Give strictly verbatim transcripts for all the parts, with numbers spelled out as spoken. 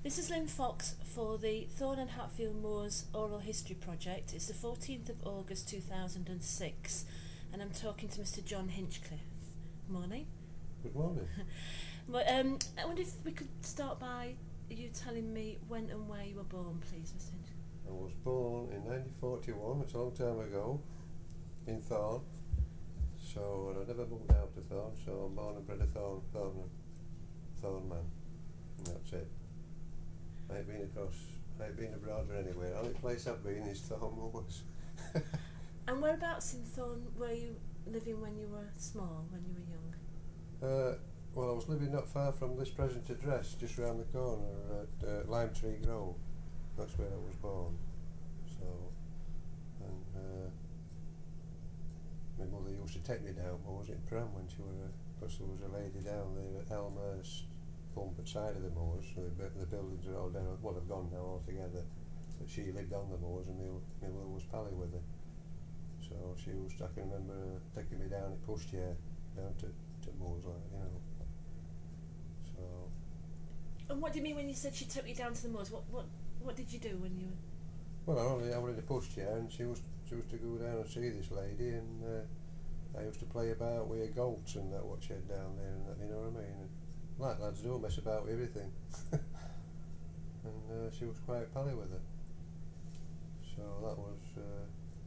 This is Lynn Fox for the Thorne and Hatfield Moors Oral History Project. It's the fourteenth of August two thousand six and I'm talking to Mister John Hinchcliffe. Morning. Good morning. But, um, I wonder if we could start by you telling me when and where you were born, please, Mister Hinchcliffe. I was born in nineteen forty-one, it's a long time ago, in Thorne. So I never moved out to Thorne, so I'm born and bred a Thorne, Thorne, Thorne man. And that's it. I ain't been across, I ain't been abroad or anywhere. The only place I've been is Thorne Moors. And whereabouts in Thorne were you living when you were small, when you were young? Uh, well, I was living not far from this present address, just round the corner at uh, Lime Tree Grove. That's where I was born. So, and uh, my mother used to take me down Moors in pram when she was, because there was a lady down there at Elmer's pump at side of the Moors. So the, the buildings are all down, well, they've gone now altogether. But she lived on the Moors, and my, my mother was pally with her. So she was, I can remember her taking me down in pushchair down to, to Moors, like, you know. So. And what do you mean when you said she took you down to the Moors? What what what did you do when you were? Well, I only I was in a pushchair, and she was she was to go down and see this lady, and uh, I used to play about with her goats and that what she had down there, and that, you know what I mean. And like lads don't mess about with everything. And uh, she was quite pally with her. So that was uh,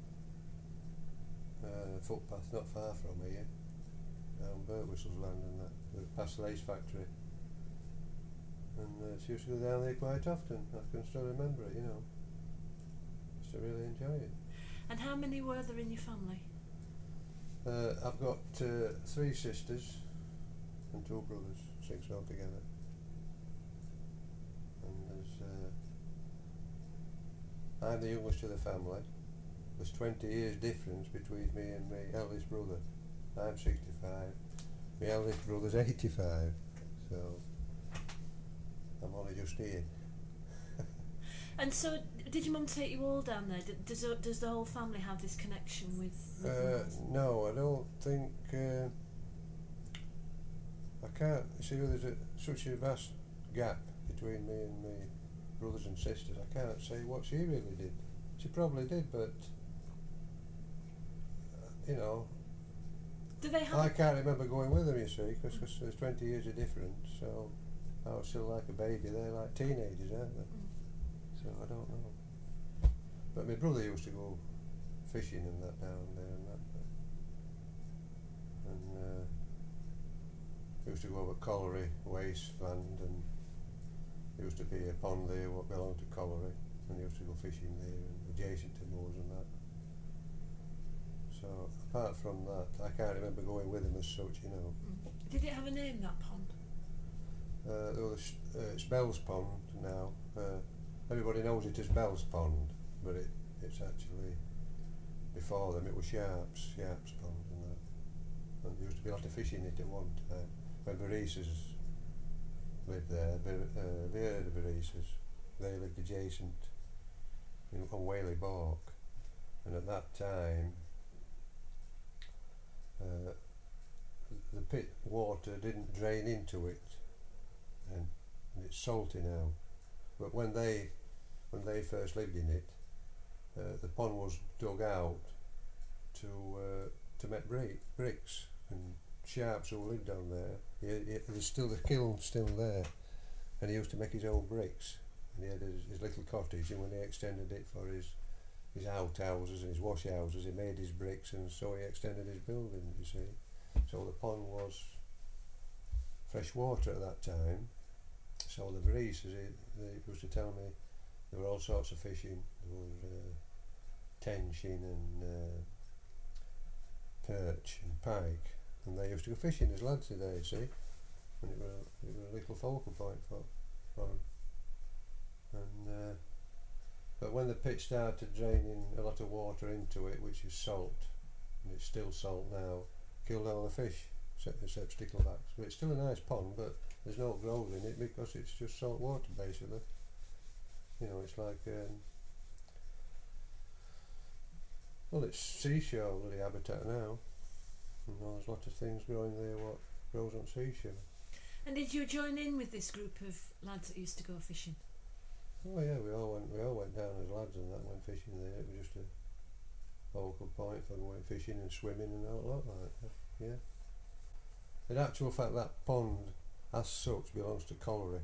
uh, footpath not far from here, down Burtwhistle's land and that, past the lace factory. And uh, she used to go down there quite often. I can still remember it, you know. Used to really enjoy it. And how many were there in your family? Uh, I've got uh, three sisters and two brothers, six altogether. And there's, uh, I'm the youngest of the family. There's twenty years difference between me and my eldest brother. I'm sixty-five. My eldest brother's eighty-five. So I'm only just here. And so, did your mum take you all down there? D- Does does the whole family have this connection with? with Uh, no, I don't think. Uh, I can't. You see, there's a, such a vast gap between me and my brothers and sisters. I can't say what she really did. She probably did, but uh, you know. Do they have? I can't remember going with them. You see, because there's twenty years of difference. So I was still like a baby. They're like teenagers, aren't they? Mm. So I don't know. But my brother used to go fishing and that down there and that. And uh, he used to go over Colliery wasteland, and there used to be a pond there what belonged to Colliery, and he used to go fishing there and adjacent to Moors and that. So apart from that, I can't remember going with him as such, you know. Mm. Did it have a name, that pond? Uh, there was, uh, it's Bell's Pond now. Uh, everybody knows it as Bell's Pond, but it, it's actually, before them it was Sharp's, Sharp's Pond and that. And there used to be a lot of fishing in it at one time. When Varises lived there, Ver, uh, Vera de Varises, they lived adjacent in, on Whaley Balk. And at that time, uh, the pit water didn't drain into it, and, and it's salty now. But when they when they first lived in it, uh, the pond was dug out to uh, to make brick, bricks. And Sharps, who lived down there, he, he, there's still the kiln still there, and he used to make his own bricks. And he had his, his little cottage, and when he extended it for his his outhouses and his wash houses, he made his bricks, and so he extended his building, you see. So the pond was fresh water at that time. So the Varises, they, they used to tell me there were all sorts of fishing. There was uh, tension and uh, perch and pike, and they used to go fishing as lads today, you see. And it was, it was a little focal point for, for them. And uh, but when the pit started draining a lot of water into it, which is salt, and it's still salt now, killed all the fish except, except sticklebacks. But it's still a nice pond, but there's no growth in it because it's just salt water basically. You know, it's like um, well, it's seashore really habitat now. You know, there's lots of things growing there what grows on seashore. And did you join in with this group of lads that used to go fishing? Oh yeah, we all went. We all went down as lads and that. Went fishing there. It was just a focal point for going fishing and swimming and all that. Like that. Yeah. In actual fact, that pond, as such, belongs to Colliery.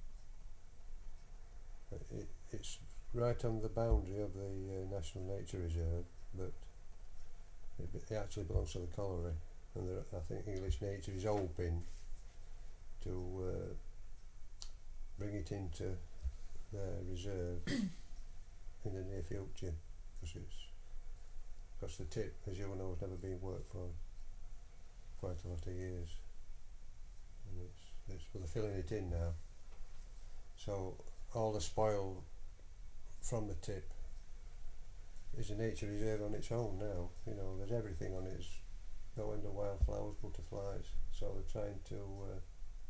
It, it, it's right on the boundary of the uh, National Nature Reserve, but it, it actually belongs to the Colliery. And there, I think English Nature is hoping to uh, bring it into their reserve in the near future, because it's because the tip, as you know, has never been worked for quite a lot of years, and it's, it's well, they're filling it in now. So all the spoil from the tip is a nature reserve on its own now. You know, there's everything on it. There's no end of wildflowers, butterflies. So they're trying to uh,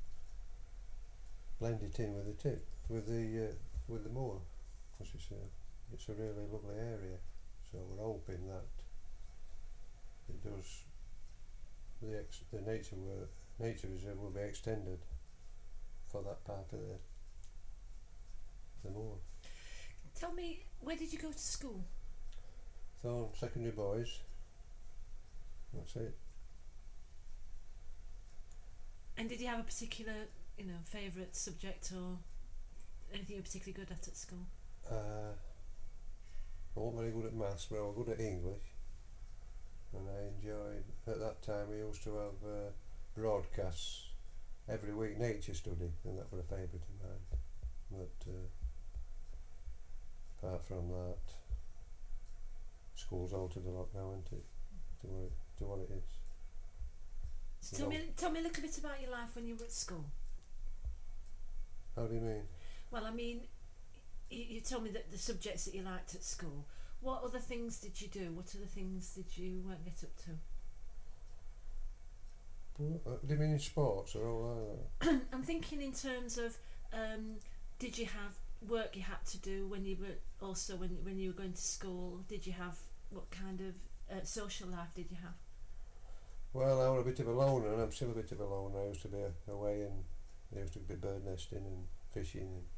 blend it in with the tip, with the uh, with the moor, because it's a it's a really lovely area. So we're hoping that it does. The ex the nature wor nature reserve will be extended for that part of the the moor. Tell me, where did you go to school? Thorn Secondary Boys. That's it. And did you have a particular, you know, favourite subject or anything you're particularly good at at school? Uh, I wasn't very good at maths, but I was good at English. And I enjoyed, at that time we used to have uh, broadcasts every week, nature study, and that was a favourite of mine. But uh, apart from that, school's altered a lot now, isn't it, to what it, to what it is. So tell me, tell me a little bit about your life when you were at school. How do you mean? Well, I mean, you, you told me that the subjects that you liked at school. What other things did you do? What other things did you uh, get up to? Well, uh, do you mean in sports or all that? I'm thinking in terms of, um, did you have work you had to do when you were also when when you were going to school? Did you have, what kind of uh, social life did you have? Well, I was a bit of a loner, and I'm still a bit of a loner. I used to be away, and I used to be bird nesting and fishing. And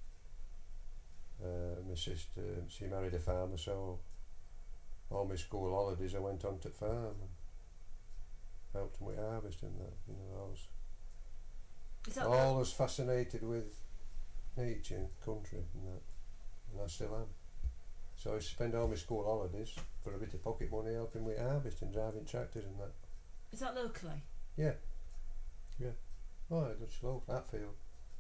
uh, my sister, she married a farmer, so all my school holidays I went on to farm and helped them with harvest and that. You know, I was Is that always fascinated with nature and country and that, and I still am. So I spend all my school holidays for a bit of pocket money helping with harvest and driving tractors and that. Is that locally? Yeah, yeah. Oh, it's local, Hatfield.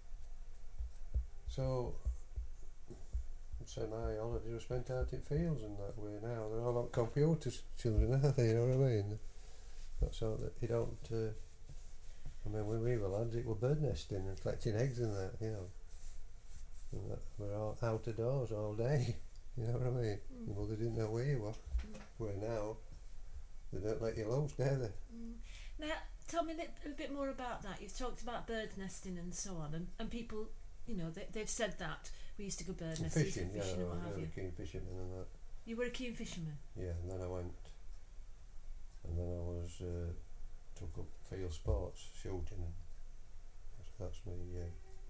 So, I'd say my holidays were spent out in fields and that way now. They're all on computers, children, aren't they? You know what I mean? That's all that you don't. Uh, I mean, when we were lads, it were bird nesting and collecting eggs and that, you know. And that, we're all out of doors all day. You know what I mean? Mm. Well, they didn't know where you were. Mm. Where now, they don't let you loose, do they? Mm. Now, tell me a, little, a bit more about that. You've talked about bird nesting and so on, and, and people, you know, they, they've said that we used to go bird And nesting, fishing, yeah, fishing I and what was have a you. keen fisherman and that. You were a keen fisherman. Yeah, and then I went, and then I was uh, took up field sports, shooting, and that's, that's me. Uh,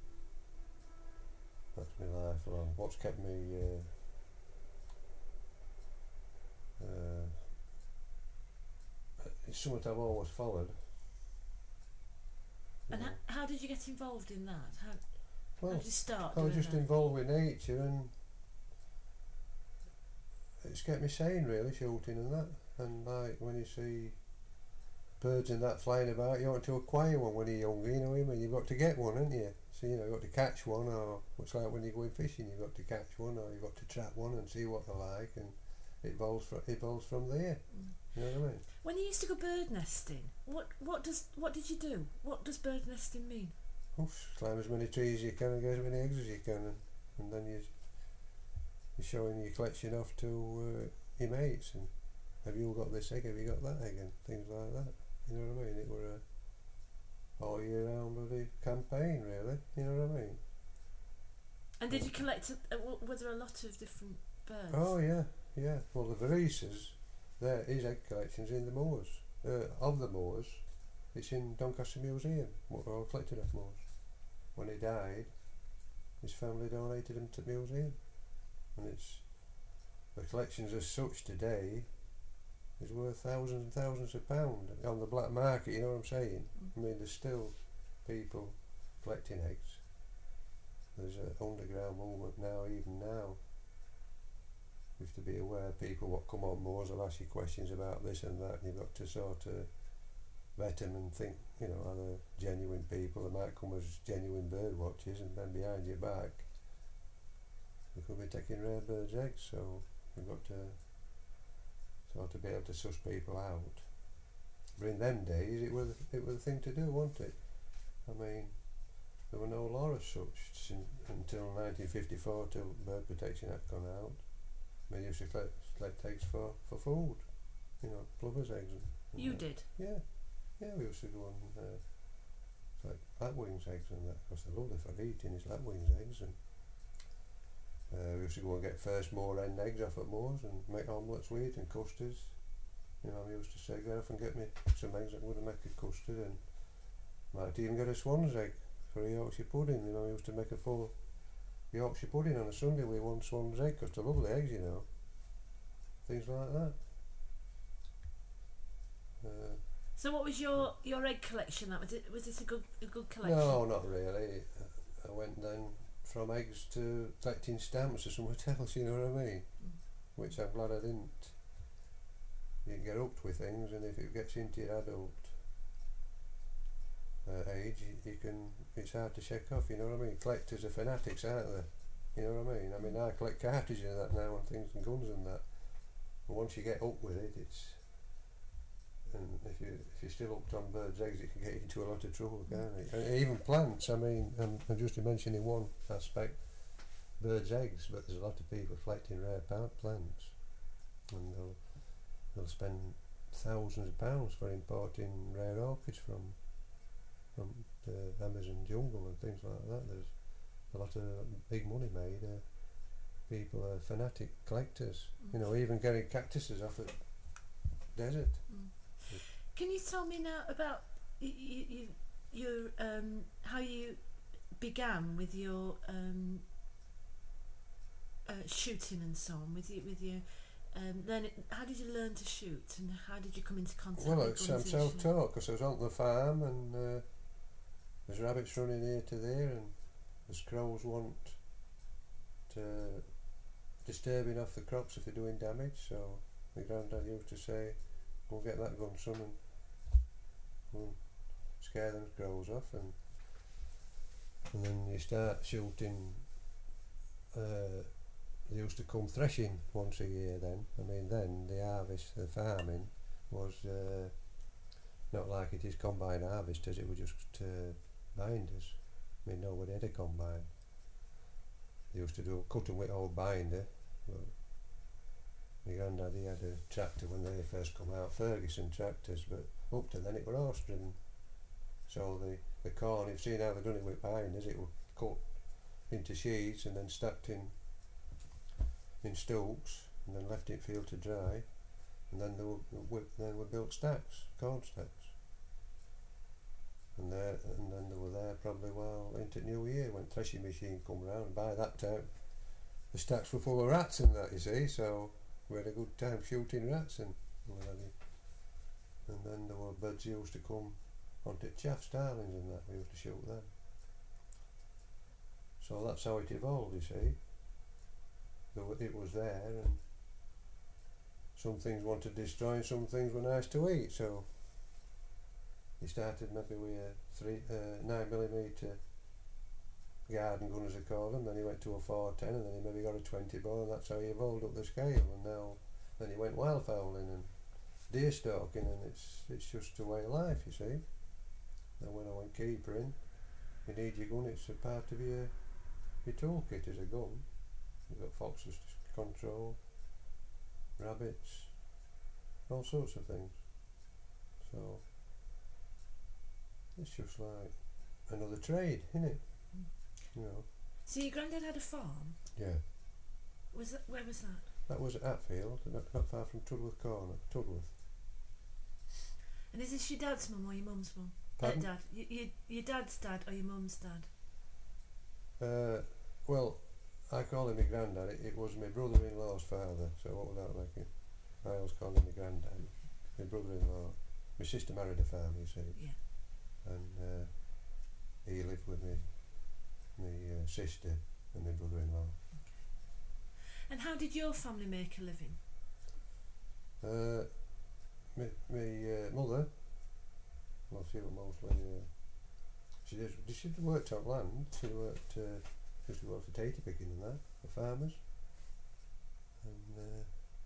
that's my lifelong. What's kept me? Uh, uh, it's something I've always followed. And know. how, how did you get involved in that? How, Well, how did you start? I was doing just that? involved with nature, and it's kept me sane, really, shooting and that. And like when you see birds and that flying about, you want to acquire one when you're younger, you know what I mean? You've got to get one, haven't you? So, you know, you've got to catch one, or it's like when you're going fishing, you've got to catch one, or you've got to trap one and see what they're like, and it evolves from, evolves from there. Mm. You know what I mean? When you used to go bird nesting, what what does what did you do? What does bird nesting mean? Oof, climb as many trees as you can and get as many eggs as you can, and, and then you, you're showing your collection off to uh, your mates, and have you got this egg, have you got that egg, and things like that. You know what I mean? It were a all year round bloody campaign, really. You know what I mean? And did you collect? A, uh, were there a lot of different birds? Oh yeah, yeah. Well, the Varises, there is egg collections in the moors. Uh, of the moors, it's in Doncaster Museum. What were all collected off moors. When he died, his family donated them to the museum, and it's the collections as such today is worth thousands and thousands of pounds on the black market. You know what I'm saying? Mm. I mean, there's still people collecting eggs. There's an underground movement now, even now. You have to be aware, people what come on moors will ask you questions about this and that, and you've got to sort of vet them and think, you know, are they genuine people? They might come as genuine bird watchers, and then behind your back they could be taking rare birds' eggs, so you've got to sort of be able to suss people out. But in them days it was it was the thing to do, wasn't it? I mean, there were no law as such sin, until nineteen fifty-four, till Bird Protection Act gone out. I mean, you used to collect, collect eggs for, for food, you know, plovers' eggs. And, and You that. did? Yeah, yeah, we used to go and uh, like lapwings eggs and that, because they're lovely for eating, is lapwings eggs. And uh, we used to go and get first moor hen eggs off at moors and make omelettes with it and custards. You know, I used to say, go off and get me some eggs, I'm going to make a custard, and might even get a swan's egg for a Yorkshire pudding. You know, I used to make a full Yorkshire pudding on a Sunday with one swan's egg, because they're lovely eggs, you know. Things like that. Uh, So what was your, your egg collection? That was it. Was it a good a good collection? no, not really. I went then from eggs to collecting stamps or somewhere else, you know what I mean? Mm. Which I'm glad I didn't. You can get hooked with things, and if it gets into your adult uh, age, you, you can. It's hard to shake off. You know what I mean? Collectors are fanatics, aren't they? You know what I mean? I mean, I collect cartridges and that now, and things and guns and that. But once you get hooked with it, it's. And if you if you're still hooked on birds' eggs, it can get you into a lot of trouble, can't it? And even plants. I mean, I'm, I'm just mentioning one aspect, birds' eggs, but there's a lot of people collecting rare plants, and they'll they'll spend thousands of pounds for importing rare orchids from from the Amazon jungle and things like that. There's a lot of big money made. Uh, people are fanatic collectors. Mm. You know, even getting cactuses off the desert. Mm. Can you tell me now about you, you, you, your um, how you began with your um, uh, shooting and so on? With you, with your um, then it, how did you learn to shoot, and how did you come into contact? Well, with it's guns um, initially? self-taught, because I was on the farm, and uh, there's rabbits running here to there, and there's crows want to disturbing off the crops if they're doing damage. So my granddad used to say, "Go get that gun, son, and go and scare them crows off." And and then you start shooting. Uh, they used to come threshing once a year then. I mean, then the harvest, the farming was uh, not like it is combine harvesters, it was just uh, binders. I mean, nobody had a combine. They used to do cut them with old binder. But my granddad, he had a tractor when they first come out, Ferguson tractors, but up to then it were horse driven. So the, the corn, you've seen how they've done it with binders, it was cut into sheets and then stacked in in stalks and then left in field to dry, and then they were then were built stacks, corn stacks, and there and then they were there probably well into New Year when threshing machine come round. By that time the stacks were full of rats and that, you see, so we had a good time shooting rats and what have you. And then there were birds used to come onto chaff, starlings and that, we used to shoot them. So that's how it evolved, you see. It was there, and some things wanted destroying, some things were nice to eat. So he started maybe with a three, uh, nine millimeter garden gun, as they call them. Then he went to a four ten, and then he maybe got a twenty ball, and that's how he evolved up the scale. And now, then he went wildfowling and deer stalking, and it's it's just a way of life, you see. Then when I went keepering, you need your gun. It's a part of your your toolkit as a gun. You've got foxes to control, rabbits, all sorts of things. So it's just like another trade, isn't it? Mm. You know. So your granddad had a farm? Yeah. Was that, where was that? That was at Atfield, not, not far from Tudworth Corner. Tudworth. And is this your dad's mum or your mum's mum? Uh, Pardon? dad. Y- y- your dad's dad or your mum's dad? Uh, well, I call him my granddad. It, it was my brother-in-law's father, so what would that make him? I always call him my granddad. My brother-in-law. My sister married a farmer, you see. Yeah. And uh, he lived with me, my uh, sister and my brother-in-law. Okay. And how did your family make a living? Uh, my my uh, mother, well, she was mostly, uh, she did, she worked on land. She worked, uh, used to go to tater picking and that, for farmers. And uh,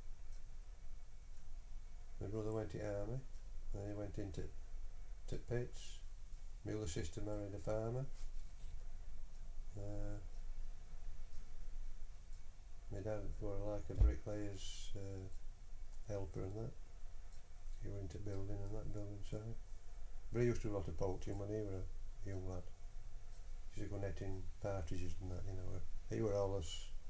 my brother went to army, and then he went into to pits. My other sister married a farmer. Uh, my dad was like a bricklayer's uh, helper and that. He went into building and that, building side. But he used to do a lot of poaching when he was a young lad. He used to go netting partridges and that, you know. He were always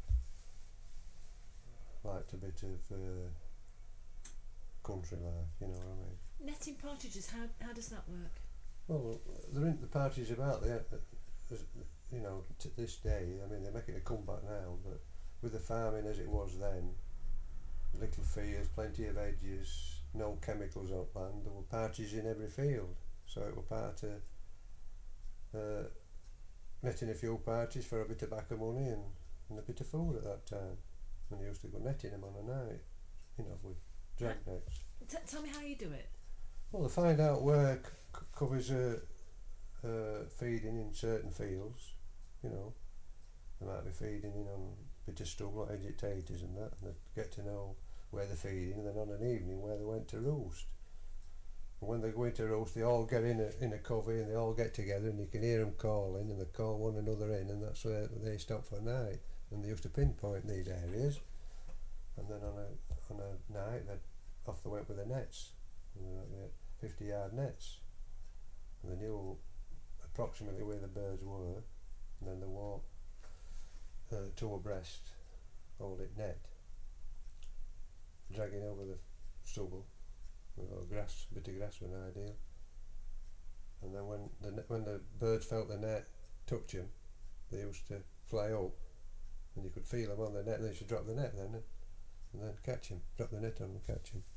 liked a bit of uh, country life, you know what I mean. Netting partridges, how how does that work? Well, there ain't the partridges about there, uh, you know, to this day. I mean, they're making a comeback now, but with the farming as it was then, little fields, plenty of edges, no chemicals on land, there were partridges in every field. So it was part of uh, netting a few partridges for a bit of tobacco money and, and a bit of food at that time. And they used to go netting them on a night, you know, with drag nets. T- tell me how you do it. Well, to find out where c- covers are uh, feeding in certain fields, you know, they might be feeding in on a bit of stubble, like agitators and that, and they get to know where they're feeding, and then on an evening where they went to roost. And when they go into roost, they all get in a, in a covey and they all get together, and you can hear them calling, and they call one another in, and that's where they stop for night. And they used to pinpoint these areas, and then on a on a night, they'd off they went with the nets, and they had fifty yard nets, and they knew approximately where the birds were, and then they walked uh, two abreast, hold it net, dragging over the stubble, or grass, a bit of grass was ideal, and then when the ne- when the birds felt the net touch them, they used to fly up, and you could feel them on the net, and they should drop the net then, and then catch him, drop the net on and catch him.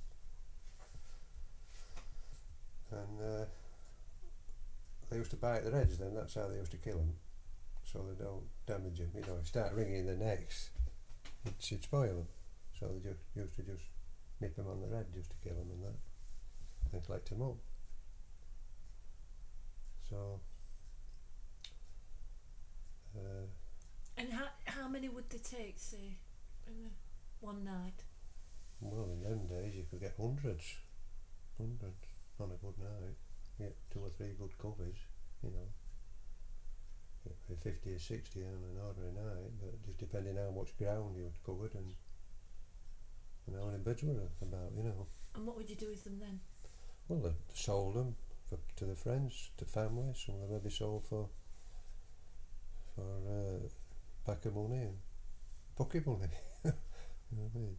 And uh, they used to bite their heads then, that's how they used to kill them, so they don't damage them, you know. If you start wringing their necks, it should spoil them, so they just used to just nip them on the head just to kill them and that, and collect them up. So uh, And how how many would they take, say, in a, one night? well, in them days you could get hundreds, hundreds on a good night. Get two or three good covers, you know. Get fifty or sixty on an ordinary night, but just depending how much ground you'd covered and and how many birds were about, you know. And what would you do with them then? Well, they sold them for, to the friends, to family. Some of them maybe sold for for uh, pack of money and pocket money. You know what I mean?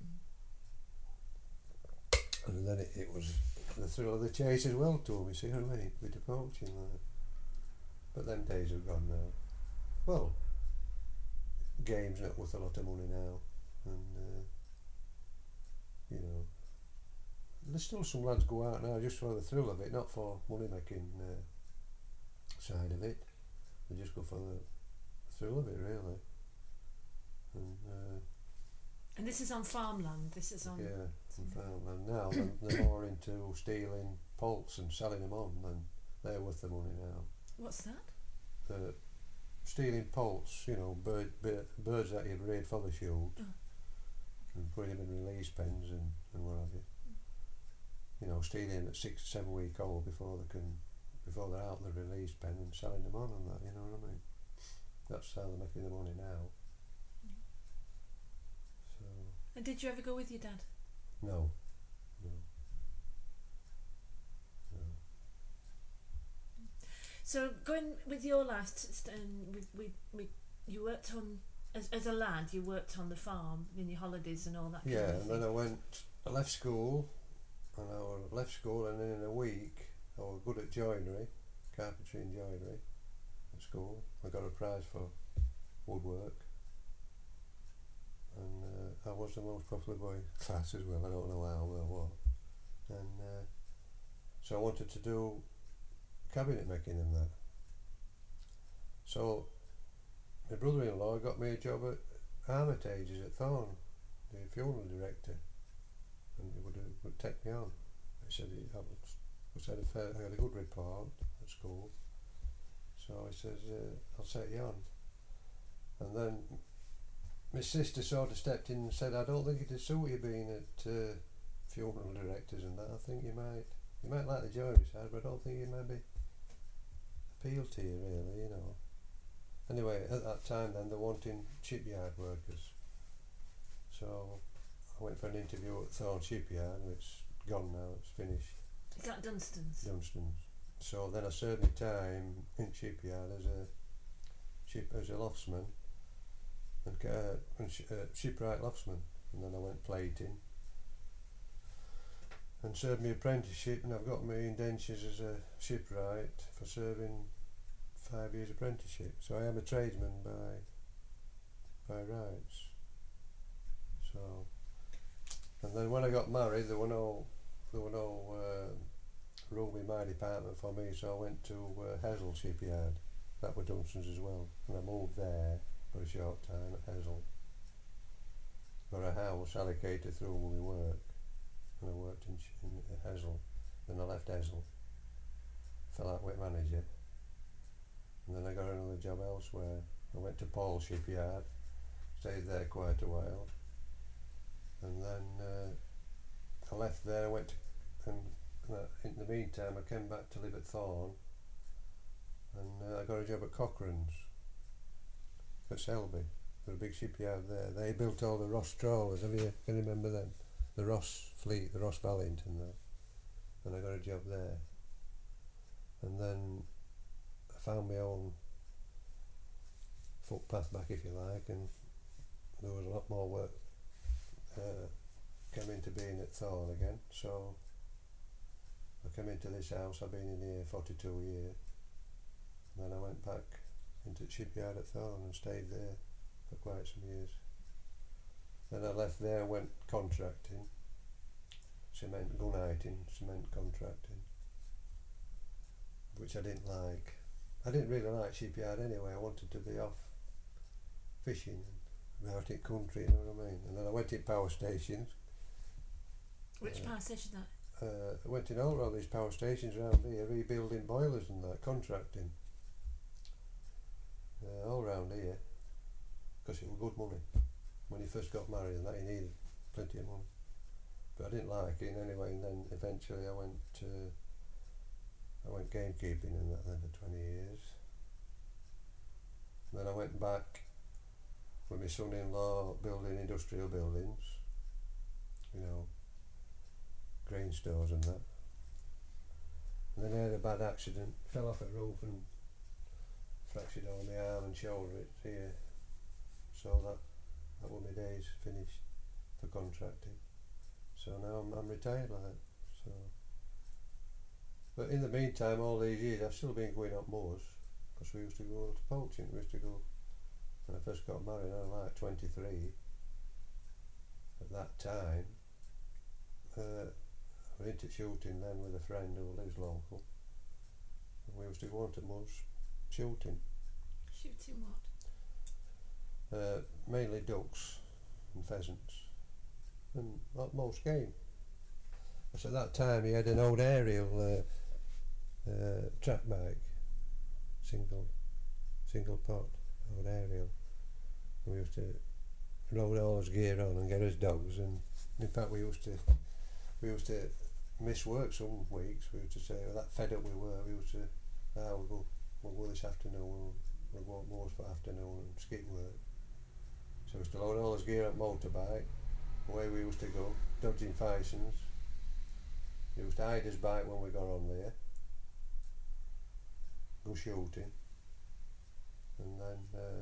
Mm. And then it, it was the thrill of the chase as well to them, you see what I mean? Bit of poaching like. But them days are gone now. Well, game's not worth a lot of money now, and uh, you know, there's still some lads go out now just for the thrill of it, not for money making uh, side of it. They just go for the thrill of it, really. And uh, And this is on farmland. This is on. yeah, on farmland now. They're, they're more into stealing poults and selling them on, and they're worth the money now. What's that? Uh, stealing poults, you know, bird, bird, birds that you've reared for the shoot, Oh. and putting them in release pens and, and what have you. You know, stealing at six, seven week old before they can, before they're out of the release pen and selling them on and that. You know what I mean? That's how they're making the money now. Mm. So And did you ever go with your dad? no, no, no. So going with your last, and we we we you worked on as as a lad. You worked on the farm in your holidays and all that. Kind Yeah, of and thing. then I went. I left school, and I was- left school, and then in a week I was good at joinery, carpentry and joinery at school. I got a prize for woodwork, and uh, I was the most popular boy in class as well. I don't know how well I was, and uh, so I wanted to do cabinet making and that. So my brother-in-law got me a job at Armitage's at Thorn, the funeral director, and he would, uh, would take me on. He said he, I, was, I, said I had a good report at school, so he says, uh, I'll set you on. And then my sister sort of stepped in and said, I don't think it'd suit you being at uh, funeral directors and that. I think you might, you might like the joinery side, but I don't think it might be appeal to you really, you know. Anyway, at that time then, they're wanting shipyard workers. So I went for an interview at Thorn Shipyard, and it's gone now, it's finished. Is that Dunstan's? Dunstan's. So then I served my time in shipyard as a ship as a loftsman and, uh, and sh- uh, shipwright loftsman, and then I went plating and served my apprenticeship, and I've got my indentures as a shipwright for serving five years apprenticeship. So I am a tradesman by by rights. So, and then when I got married, there were no there were no uh, room in my department for me, so I went to uh, Hessel Shipyard. That were Dunstan's as well, and I moved there for a short time at Hessel. Got a house allocated through my work, and I worked in, in Hessel. Then I left Hessel, fell out with manager, and then I got another job elsewhere. I went to Paul Shipyard, stayed there quite a while, and then uh, I left there. I went to, and uh, in the meantime I came back to live at Thorn, and uh, I got a job at Cochrane's at Selby. There's a big shipyard there. They built all the Ross trawlers. Have you, can you remember them? The Ross fleet, the Ross Valiant and that. And I got a job there. And then I found my own footpath back, if you like, and there was a lot more work uh, came into being at Thorn again. So I came into this house. I've been in here forty-two years. And then I went back into the shipyard at Thorn and stayed there for quite some years. Then I left there and went contracting, cement gunnighting, cement contracting, which I didn't like. I didn't really like shipyard anyway. I wanted to be off fishing and out in country, you know what I mean? And then I went in power stations. Which uh, power station that? Uh, I went in all of these power stations around here, rebuilding boilers and that, contracting. Uh, all round here, because it was good money. When you first got married and that, you needed plenty of money. But I didn't like it anyway, and then eventually I went to, I went gamekeeping and that then for twenty years. And then I went back with my son-in-law building industrial buildings, you know, grain stores and that. And then I had a bad accident, fell off a roof and fractured all my arm and shoulder it's here. So that that were my days finished for contracting. So now I'm, I'm retired like that. So, but in the meantime, all these years I've still been going up moors, because we used to go to poaching. We used to go when I first got married. I was like twenty-three at that time. Uh, I went into shooting then with a friend who lives local, and we used to go on to moors shooting. Shooting what? Uh, mainly ducks and pheasants, and not most game. Because at that time he had an old aerial uh, uh, track bike, single single pot, old aerial. And we used to load all his gear on and get his dogs, and in fact we used to we used to miss work some weeks. We used to say, well, that fed up we were, we used to, ah, we'll go, we'll go this afternoon, we'll, we'll go up moors for afternoon and skip work. So we used to load all his gear up motorbike, away we used to go, dodging Fisons. We used to hide his bike when we got on there, go shooting, and then uh,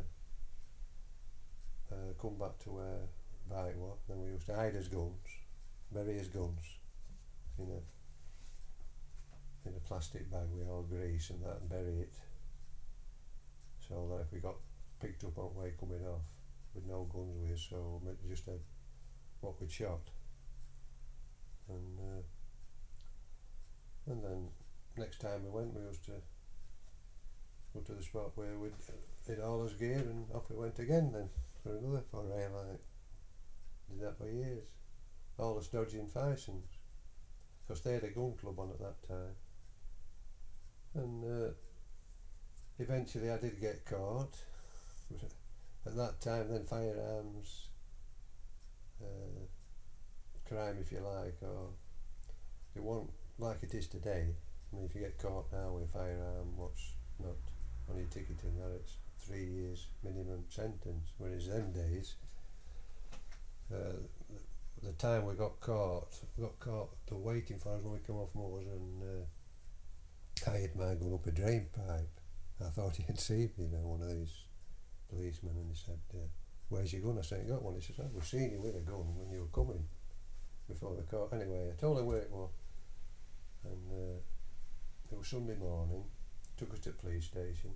uh, come back to where the bike was. Then we used to hide his guns, bury his guns in a in a plastic bag with all grease and that, and bury it, so that if we got picked up on the way coming off with no guns with us, so we just had what we'd shot. And uh, and then next time we went, we used to go to the spot where we'd hit all his gear, and off we went again then for another foray. Like, did that for years. All the dodging Fisons, because they had a gun club on at that time. And uh, eventually I did get caught. At that time then firearms uh, crime, if you like, or it wasn't like it is today. I mean, if you get caught now with a firearm, what's not on your ticket and that, it's three years minimum sentence, whereas them days, uh, the time we got caught, we got caught, they were waiting for us when we come off moors, and uh, I had my gun up a drain pipe. I thought he had seen me, you know, one of these policemen, and he said, uh, where's your gun? I said, I got one. He says, oh, we've seen you with a gun when you were coming before the court. Anyway, I told him where it was, and uh, it was Sunday morning, took us to the police station,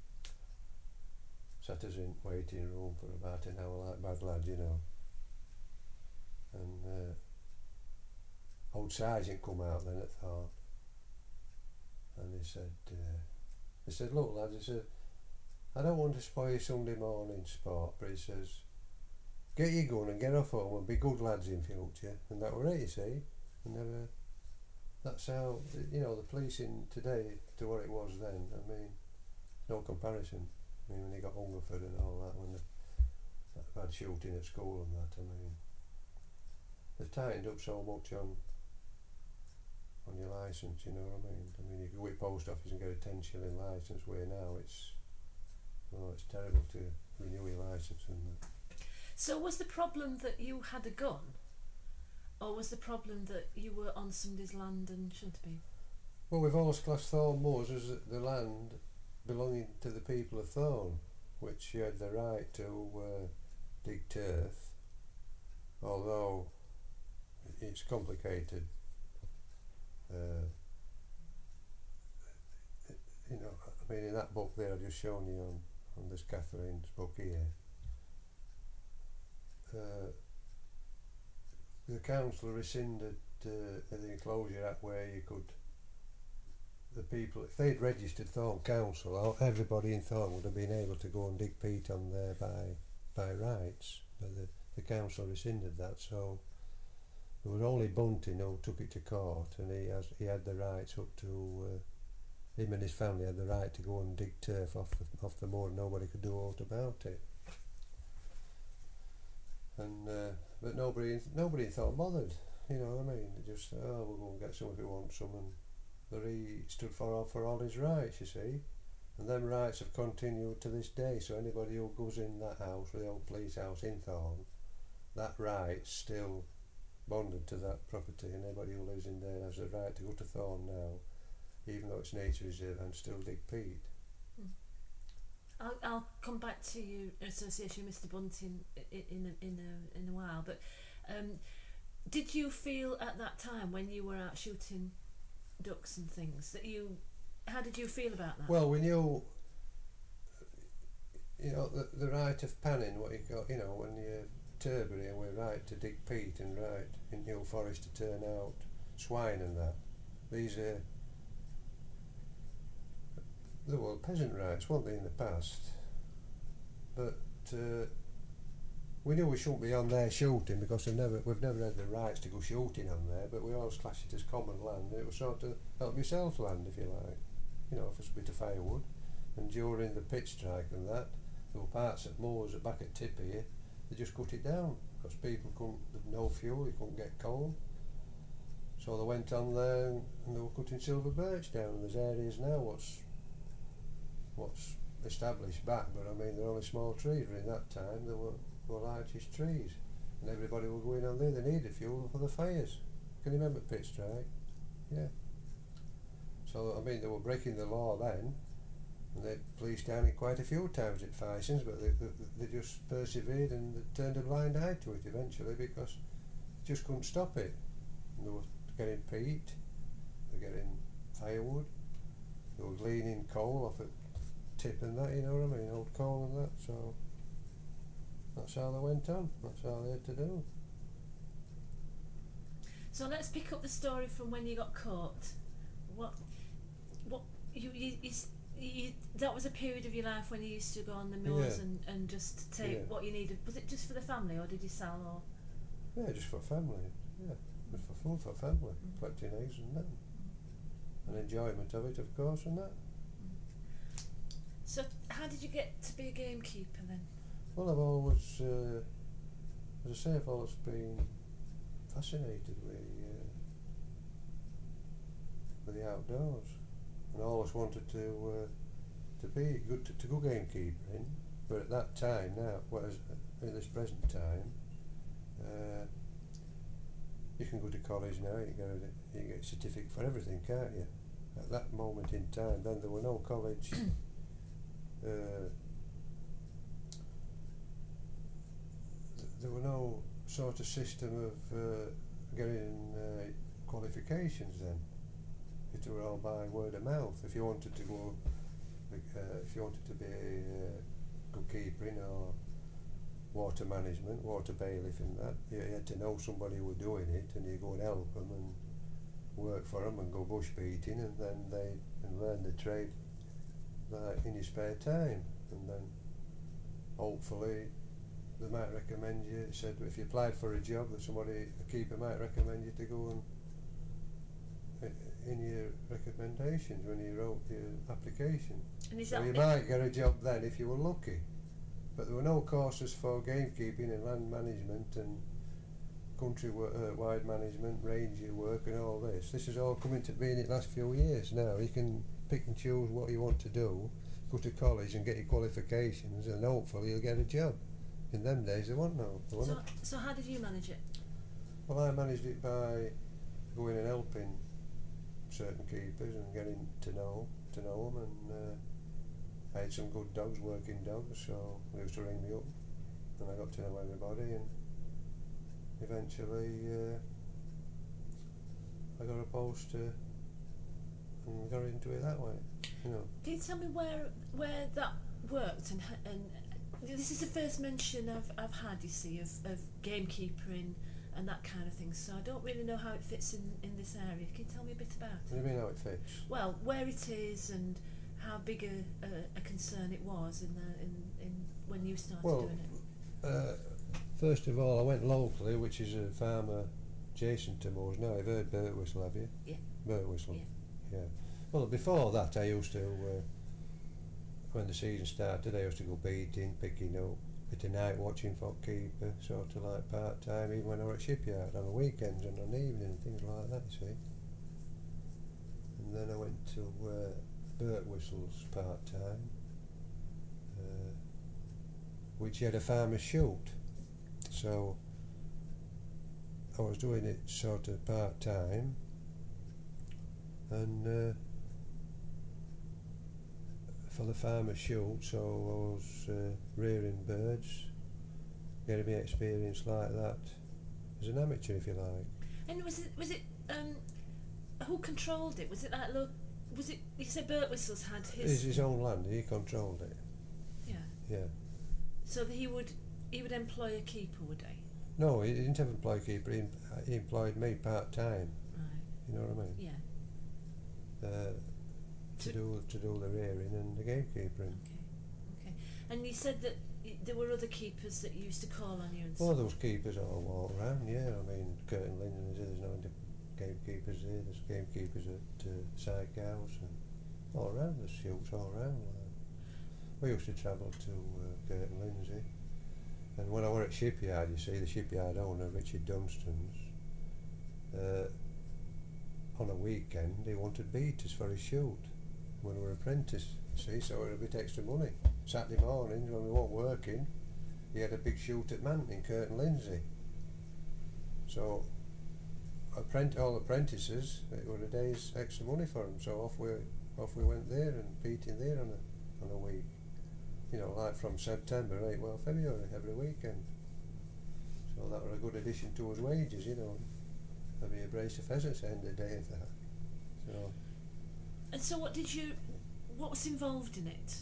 sat us in waiting room for about an hour like bad lads, you know. And uh, old sergeant come out then at Thorn, and he said, uh, he said, look lads, he said, I don't want to spoil your Sunday morning sport, but he says, get your gun and get off home and be good lads in future. And that were it, you see. And never, that's how, you know, the policing today to what it was then, I mean, no comparison. I mean, when you got Hungerford and all that, when the bad shooting at school and that, I mean, they've tightened up so much on on your licence, you know what I mean? I mean, you go to the post office and get a ten shilling licence, where now it's, well, it's terrible to renew your licence and that. So was the problem that you had a gun, or was the problem that you were on somebody's land and shouldn't have been? Well, we've always classed Thorn Moors as the land belonging to the people of Thorn, which you had the right to uh, dig turf, although it's complicated. Uh, you know, I mean, in that book there I've just shown you on, on this Catherine's book here, uh, the council rescinded uh, the Enclosure Act, where you could, the people, if they'd registered Thorn Council, everybody in Thorn would have been able to go and dig peat on there by by rights, but the, the council rescinded that, so there was only Bunting who took it to court, and he has he had the rights up to, uh, him and his family had the right to go and dig turf off the, off the moor, and nobody could do aught about it. And uh, but nobody nobody thought bothered, you know what I mean? They just, oh, we'll go and get some if we want some, and but he stood for for all his rights, you see, and them rights have continued to this day. So anybody who goes in that house, the old police house in Thorn, that right's still bonded to that property, and anybody who lives in there has the right to go to Thorn now, even though it's nature reserve, and still dig peat. Hmm. I'll, I'll come back to your association with Mister Bunting in in a, in a, in a while, but um, did you feel at that time when you were out shooting ducks and things that you, how did you feel about that? Well, we knew, you know, the, the right of panning, what you got, you know, when you're Turberry and we're right to dig peat, and right in New Forest to turn out swine and that. These are, they were peasant rights, weren't they, in the past? But uh, we knew we shouldn't be on there shooting, because we've never, we've never had the rights to go shooting on there, but we always classed it as common land, and it was sort of help yourself land, if you like, you know, for a bit of firewood. And during the pit strike and that, there were parts at moors at back at Tip here, they just cut it down, because people couldn't, there was no fuel, you couldn't get coal. So they went on there and, and they were cutting silver birch down, and there's areas now what's what's established back, but I mean they're only small trees, but in that time they were, were largest trees, and everybody were going on there, they needed fuel for the fires. Can you remember pit strike? Yeah. So I mean they were breaking the law then, and they police down it quite a few times at Fisons, but they, they, they just persevered and they turned a blind eye to it eventually, because they just couldn't stop it. And they were getting peat, they were getting firewood, they were gleaning coal off at tip and that, you know what I mean, old corn and that, so that's how they went on, that's how they had to do. So let's pick up the story from when you got caught. What, what you you, you, you that was a period of your life when you used to go on the moors Yeah. and, and just take Yeah. what you needed. Was it just for the family, or did you sell? Or Yeah, just for family, yeah, just for food for family, Mm. collecting eggs and that, and enjoyment of it, of course, and that. so, how did you get to be a gamekeeper then? Well, I've always, uh, as I say, I've always been fascinated with uh, with the outdoors, and I always wanted to uh, to be good to, to go gamekeeping. But at that time, now, whereas at this present time, uh, you can go to college now. You get a, you get a certificate for everything, can't you? At that moment in time, then there were no college. uh, There were no sort of system of uh, getting uh, qualifications then. It were all by word of mouth. If you wanted to go, uh, if you wanted to be uh, bookkeeping or water management, water bailiff and that, you, you had to know somebody who were doing it, and you go and help them and work for them and go bush beating, and then they and learn the trade like in your spare time, and then hopefully they might recommend you. It said if you applied for a job, that somebody, a keeper, might recommend you to go and uh, in your recommendations when you wrote your application. And is So that you might get a job then if you were lucky. But there were no courses for gamekeeping and land management and country wo- uh, wide management, ranger work and all this. This is all coming to be in the last few years now. You can pick and choose what you want to do, go to college and get your qualifications, and hopefully you'll get a job. In them days there wasn't no. There so, wasn't. so how did you manage it? Well, I managed it by going and helping certain keepers and getting to know to know them, and uh, I had some good dogs, working dogs, so they used to ring me up, and I got to know everybody, and eventually uh, I got a post uh, and got into it that way, you know. Can you tell me where where that worked, and h- and this is the first mention I've I've had, you see, of, of gamekeeping and that kind of thing. So I don't really know how it fits in, in this area. Can you tell me a bit about What do it? you mean how it fits? Well, where it is and how big a, a, a concern it was in the in, in when you started Well, doing it. Uh, first of all, I went locally, which is a farmer adjacent to Moors. Now, you've heard Birtwistle, have you? Yeah. Birtwistle. Yeah. Yeah. Well, before that, I used to, uh, when the season started, I used to go beating, picking up, bit of night watching for keeper, sort of like part time, even when I was at shipyard on the weekends and on the evening and things like that, you see. And then I went to uh, Birtwistle's part time, uh, which had a farmer's shoot. So I was doing it sort of part time, and uh, for the farmer's shoot, so I was uh, rearing birds, getting me experience like that as an amateur, if you like. And was it was it um, who controlled it? Was it like look? Was it you said Birtwistle's had his? It's his own land, he controlled it. Yeah. Yeah. So that he would he would employ a keeper, would he? No, he didn't have an employee keeper. He, he employed me part time. Right. You know what I mean? Yeah. Uh, to To- do to do the rearing and the gamekeeping. Okay. Okay. And you said that y- there were other keepers that used to call on you and Well, stuff. those keepers all walk around. Yeah, I mean, Curtin Linden is there. There's no di- gamekeepers there. There's gamekeepers at uh, Sykehouse and all around. There's shoots all around. Like. We used to travel to uh, Curtin Lindsay, and when I were at shipyard, you see, the shipyard owner, Richard Dunstan's, uh, on a weekend he wanted beaters for his shoot when we were apprentice, you see, so it was a bit extra money. Saturday mornings when we weren't working, he had a big shoot at Manton in Curtin Lindsay. So apprent- all apprentices, it was a day's extra money for them, so off we off we went there and beating there on a on a week. You know, like from September right well February every weekend. So that was a good addition to his wages, you know. Maybe a brace of pheasants at the end of the day of that. So And so what did you what was involved in it?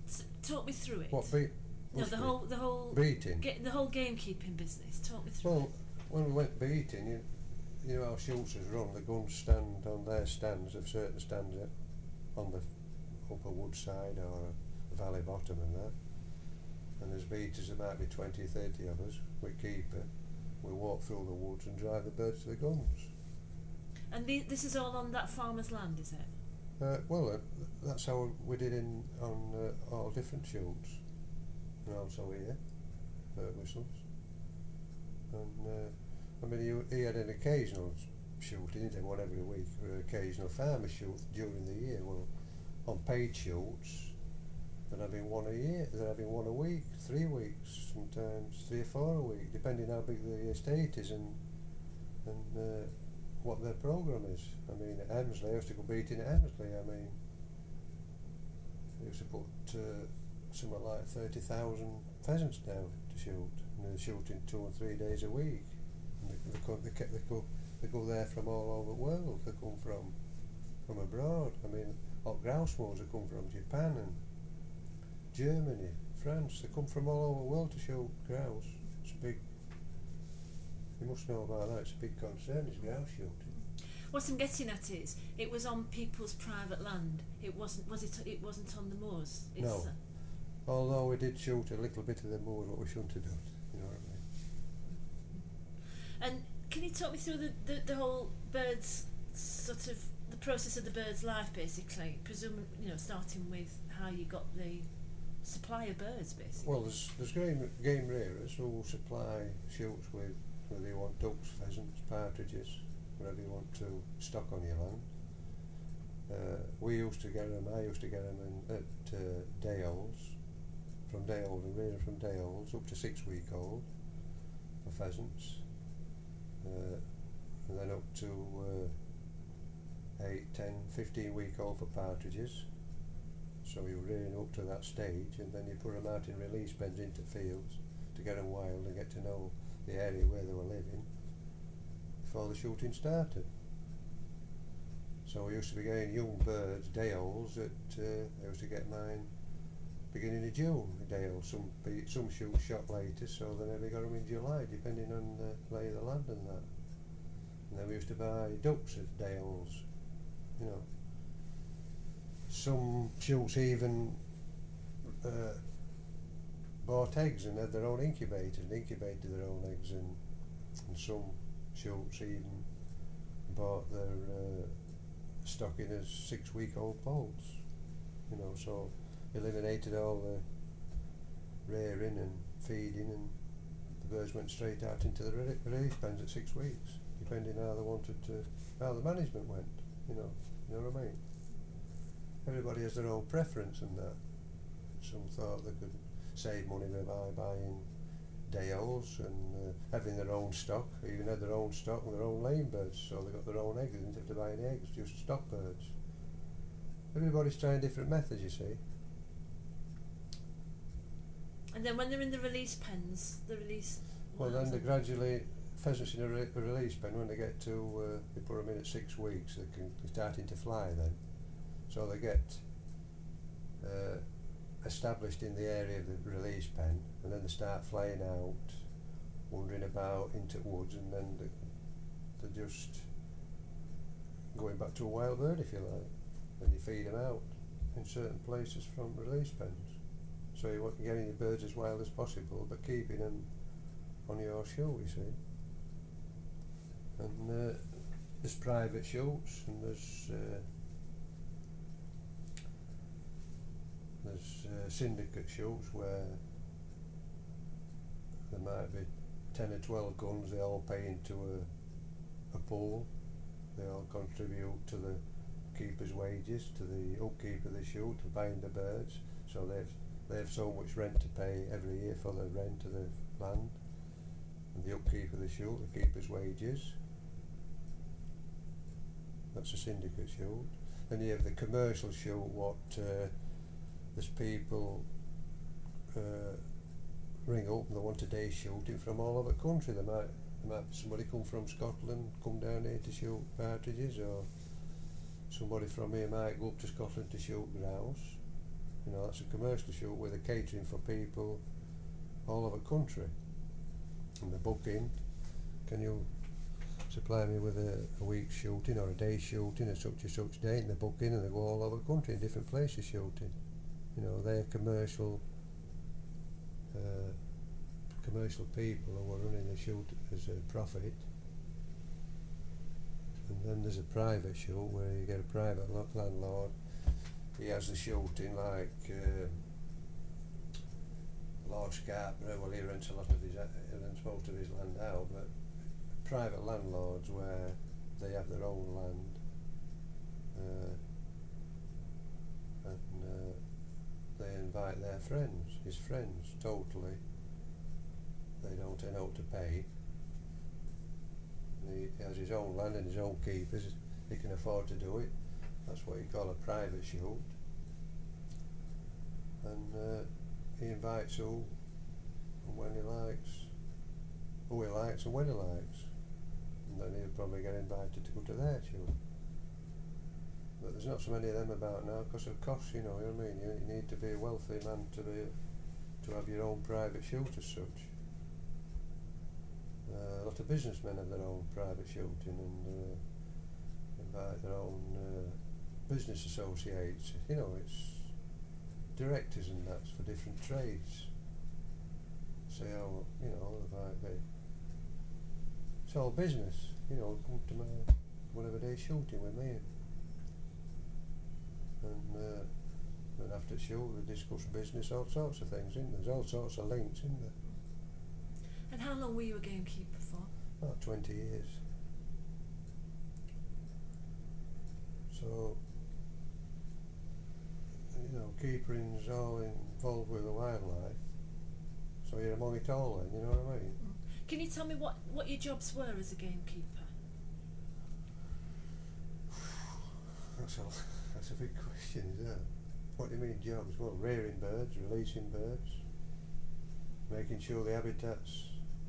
S- talk me through it. What beat? No, the whole the whole beating. Get the whole gamekeeping business. Talk me through. Well, it. when we went beating, you, you know how shooters run. The guns stand on their stands of certain stands uh, on the upper wood side or a valley bottom and that. And there's beaters, there might be twenty, thirty of us. We keep it. We walk through the woods and drive the birds to the guns. And the, this is all on that farmer's land, is it? Uh, well, uh, that's how we did in on uh, all different shoots, and also here, bird whistles. And uh, I mean, he, he had an occasional shoot, he didn't have one every week, or an occasional farmer shoot during the year. Well, on paid shoots, they're having one a year, they're having one a week, three weeks, sometimes three or four a week, depending how big the estate is and and uh, what their programme is. I mean, at Emsley, I used to go beating at Emsley. I mean, they used to put uh, something like thirty thousand pheasants down to shoot, and they're shooting two or three days a week. And they, they, go, they, ke- they, go, they go there from all over the world. They come from from abroad. I mean, hot grouse moors that come from Japan and Germany, France. They come from all over the world to shoot grouse. It's a big. You must know about that. It's a big concern. It's grouse shooting. What I'm getting at is, it was on people's private land. It wasn't. Was it? It wasn't on the moors. It's No. Uh, Although we did shoot a little bit of the moors, what we shouldn't have done. You know what I mean? and can you talk me through the, the, the whole bird's sort of the process of the bird's life, basically? Presumably, you know, starting with how you got the supply of birds, basically. Well, there's there's game game rearers who will supply shoots with whether you want ducks, pheasants, partridges, whatever you want to stock on your land. Uh, we used to get them. I used to get them in, at uh, day-olds, from day-old and rearing from day-olds up to six-week-old for pheasants, uh, and then up to uh, eight, ten, fifteen-week-old for partridges. So you're rearing up to that stage, and then you put them out in release pens into fields to get them wild and get to know the area where they were living before the shooting started. So we used to be getting young birds, day-olds, at, uh, I used to get mine beginning of June, day-olds. Some, be, some shoots shot later, so then we got them in July, depending on the lay of the land and that. And then we used to buy ducks as day-olds, you know. Some shoots even uh, bought eggs and had their own incubators and incubated their own eggs, and, and some shoots even bought their uh, stocking as six week old poults, you know, so eliminated all the rearing and feeding, and the birds went straight out into the re- release pens at six weeks, depending how they wanted to, how the management went, you know, you know what I mean? Everybody has their own preference in that. Some thought they could save money by buying day-olds and uh, having their own stock, even had their own stock and their own laying birds, so they got their own eggs, they didn't have to buy any eggs, just stock birds. Everybody's trying different methods, you see. And then when they're in the release pens, the release... Well, then they gradually, pheasants in a, re- a release pen, when they get to, uh, they put them in at six weeks, they can, they're starting to fly then. So they get uh, established in the area of the release pen, and then they start flying out, wandering about into woods, and then they, they're just going back to a wild bird, if you like. And you feed them out in certain places from release pens. So you want getting your birds as wild as possible, but keeping them on your show, you see. And uh, there's private shoots, and there's uh, there's uh, syndicate shoots where there might be ten or twelve guns, they all pay into a, a pool, they all contribute to the keeper's wages, to the upkeep of the shoot, to buying the birds, so they've they have so much rent to pay every year for the rent of the land, and the upkeep of the shoot, the keeper's wages. That's a syndicate shoot. Then you have the commercial shoot, what uh, there's people uh, ring up and they want a day shooting from all over the country. They might, there might be somebody come from Scotland, come down here to shoot partridges, or somebody from here might go up to Scotland to shoot grouse. You know, that's a commercial shoot where they're catering for people all over the country. And the booking, can you supply me with a, a week's shooting or a day's shooting at such and such date, and they book in and they go all over the country in different places shooting. You know, they're commercial uh, commercial people who are running the shoot as a profit. And then there's a private shoot where you get a private lo- landlord. He has the shooting like uh, Lord Scarborough. Well, he rents a lot of his, uh, he rents most of his land out, but private landlords where they have their own land, uh, and uh, they invite their friends, his friends, totally. They don't turn out to pay. He has his own land and his own keepers. He can afford to do it. That's what you call a private shoot. And uh, he invites who and when he likes, who he likes and when he likes. And then he'll probably get invited to go to their shoot. But there's not so many of them about now because of costs, you know, you know what I mean? You, you need to be a wealthy man to be to have your own private shoot as such. Uh, a lot of businessmen have their own private shooting and uh, invite their own uh, business associates. You know, it's directors and that's for different trades. Say, oh, you know, there might be. It's all business, you know, come to my whatever day shooting with me. And uh, then after the shoot, we discuss business, all sorts of things, isn't there? There's all sorts of links, isn't there? And how long were you a gamekeeper for? About twenty years. So, you know, keepering's all involved with the wildlife. So you're among it all then, you know what I mean? Mm. Can you tell me what, what your jobs were as a gamekeeper? That's a, that's a big question, isn't it? What do you mean jobs? Well, rearing birds, releasing birds, making sure the habitats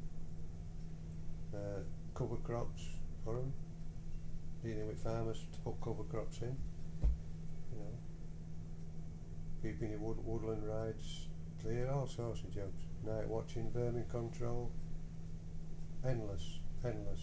uh, cover crops for them, dealing with farmers to put cover crops in, you know, keeping your wood, woodland rides clear, all sorts of jobs. Night watching, vermin control, endless, endless.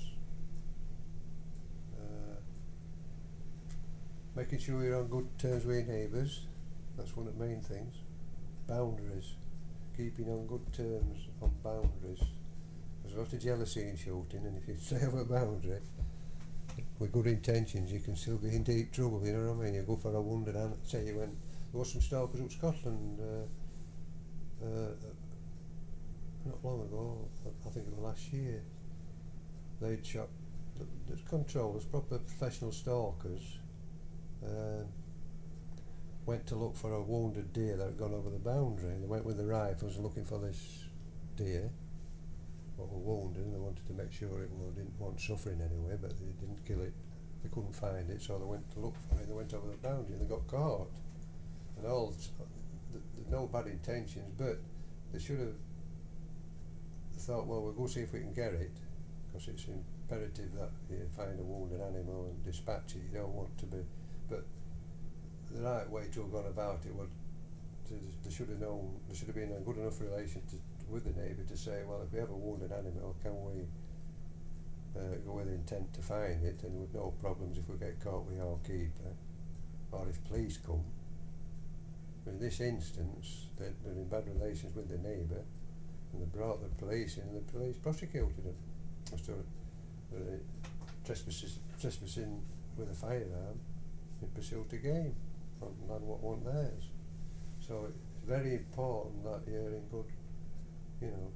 Uh, making sure you're on good terms with your neighbours, that's one of the main things. Boundaries, keeping on good terms on boundaries. There's a lot of jealousy in shooting, and if you stay over a boundary with good intentions, you can still be in deep trouble, you know what I mean? You go for a wounded animal, say you went, there was some stalkers up Scotland uh, uh, not long ago, I think it was last year. They'd shot, there's controllers, proper professional stalkers, uh, went to look for a wounded deer that had gone over the boundary. They went with the rifles looking for this deer, what were wounded, and they wanted to make sure it well, didn't want suffering anyway, but they didn't kill it. They couldn't find it, so they went to look for it. They went over the boundary and they got caught. And all, th- th- no bad intentions, but they should have thought, well, we'll go see if we can get it, because it's imperative that you find a wounded animal and dispatch it. You don't want to be, but the right way to have gone about it was to, they should have known, there should have been a good enough relation to, with the neighbour to say, well, if we have a wounded animal, can we uh, go with intent to find it, and with no problems if we get caught with our keeper, or if police come. In this instance, they're, they're in bad relations with the neighbour, and they brought the police in, and the police prosecuted them. So, uh, trespassing, trespassing with a firearm in pursuit of game on land what wasn't theirs. So it's very important that you're in good, you know,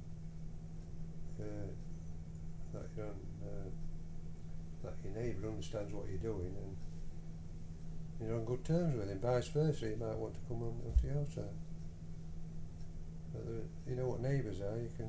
uh, that you're on, uh, that your neighbour understands what you're doing, and you're on good terms with him. Vice versa, he might want to come on onto your side. But there, you know what neighbours are. You can